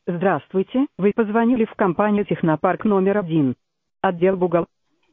Здравствуйте, вы позвонили в компанию Технопарк номер 1. Отдел бухгалтерии.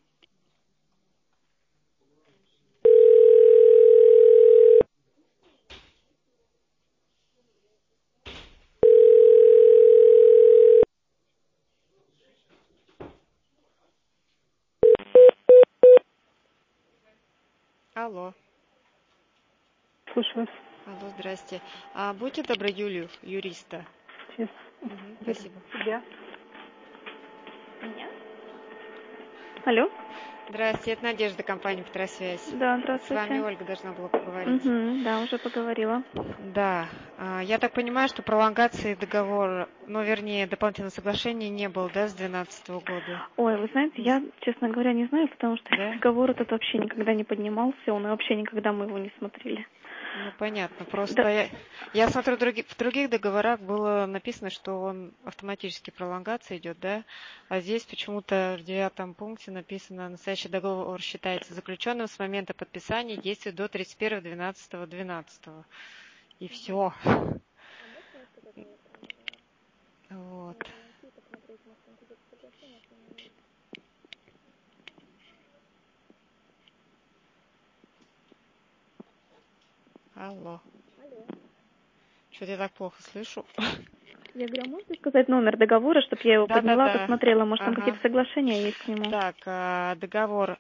Алло, Слушаю вас. алло, здрасте. Будьте добры, Юлию, юриста. Сейчас. Спасибо. Тебя. Меня? Алло? Здрасте, это Надежда, компания Петросвязь. Да, С здравствуйте. вами Ольга должна была поговорить. Да, уже поговорила. Да, я так понимаю, что пролонгации договора, вернее, дополнительного соглашения не было, да, с 2012 года? Ой, вы знаете, я, честно говоря, не знаю, потому что Да? договор этот вообще никогда не поднимался, он и вообще никогда мы его не смотрели. Ну, понятно. Да. Просто я смотрю, в других договорах было написано, что он автоматически пролонгация идет, да? А здесь почему-то в 9 пункте написано, настоящий договор считается заключенным с момента подписания и действует до 31.12.12. И все. Вот. Алло. Что-то я так плохо слышу. Я говорю, а можете сказать номер договора, чтобы я его подняла, Да-да-да. посмотрела, может там Ага. какие-то соглашения есть к нему? Так, договор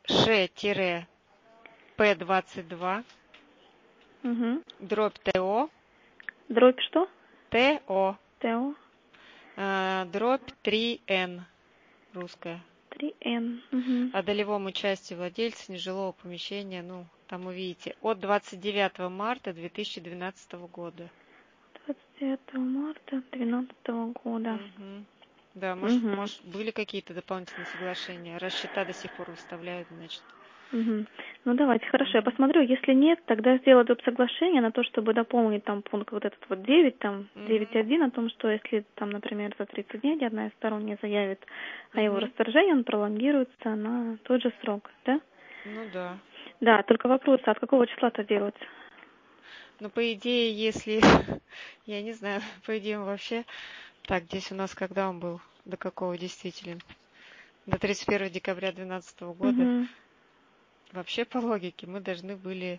ШЕ-П22, Угу. дробь ТО, Дробь что? ТО, ТО. дробь 3Н, русская. 3Н. Угу. О долевом участии владельца нежилого помещения, там увидите, от 29 марта 2012 года. 29 марта 2012 года. Угу. Да, Угу. может, были какие-то дополнительные соглашения, раз счета до сих пор выставляют, значит. Угу. Ну давайте, хорошо, я посмотрю. Если нет, тогда сделаю доп. Соглашение на то, чтобы дополнить там пункт вот этот вот 9, там 9.1 о том, что если там, например, за 30 дней одна из сторон не заявит о его расторжении, он пролонгируется на тот же срок, да? Ну да. Да, только вопрос, от какого числа это делать? Ну, по идее, если, я не знаю, по идее он вообще, так, здесь у нас когда он был, до какого действителен? До 31 декабря 2012 года. Угу. Вообще, по логике, мы должны были,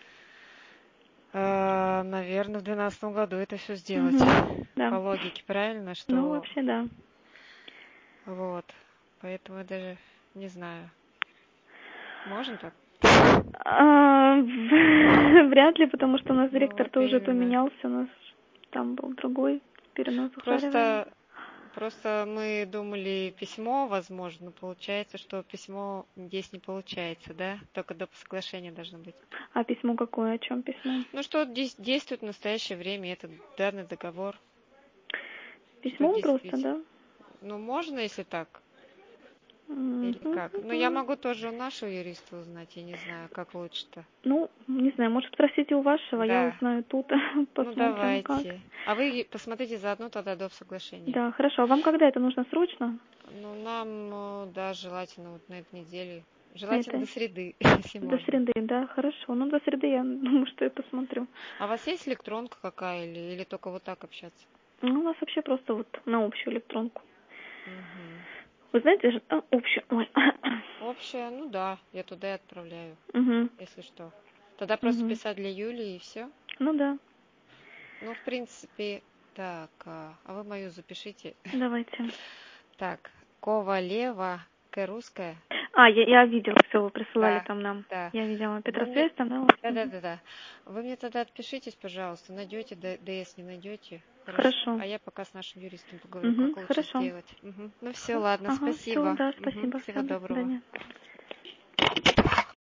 наверное, в 2012 году это все сделать. Угу. По Да. логике, правильно, Ну, что вообще, да. вот. Поэтому я даже не знаю. Можно так? Вряд ли, потому что у нас Ну, директор вот тоже именно. поменялся, у нас там был другой, теперь у нас Сухаревой. Просто мы думали письмо, возможно, получается, что письмо здесь не получается, да? Только до соглашения должно быть. А письмо какое? О чем письмо? Ну, что действует в настоящее время этот данный договор. Что Письмом просто, действительно. да? Ну, можно, если так? Или как? Ну, я Мгм. могу тоже у нашего юриста узнать, я не знаю, как лучше-то. Ну, не знаю, может, спросите у вашего, я Да. узнаю тут, Ну, посмотрим как. давайте. А вы посмотрите заодно тогда до соглашения. Да, хорошо. А вам когда это нужно срочно? Ну, нам, да, желательно вот на этой неделе. На Желательно до этой? среды, если До можно. среды, да, хорошо. Ну, до среды я думаю, что я посмотрю. А у вас есть электронка какая или только вот так общаться? Ну, у нас вообще просто вот на общую электронку. Угу. Вы знаете, общую, ой. Общая, ну да, я туда и отправляю, Угу. если что. Тогда просто Угу. писать для Юли и все. Ну да, Ну, в принципе, так, а вы мою запишите. давайте. Так, Ковалева, русская. Я видела, все, вы присылали Да, там нам. да. Я видела Вы мне... Петросвязь там, да? У вас? Мгм. Да. Вы мне тогда отпишитесь, пожалуйста, найдете ДС, не найдете. Хорошо. Хорошо. А я пока с нашим юристом поговорю, Угу, как лучше хорошо. сделать. Ну все, ладно, Ага, все, спасибо. да, спасибо, Всего все, до доброго. свидания.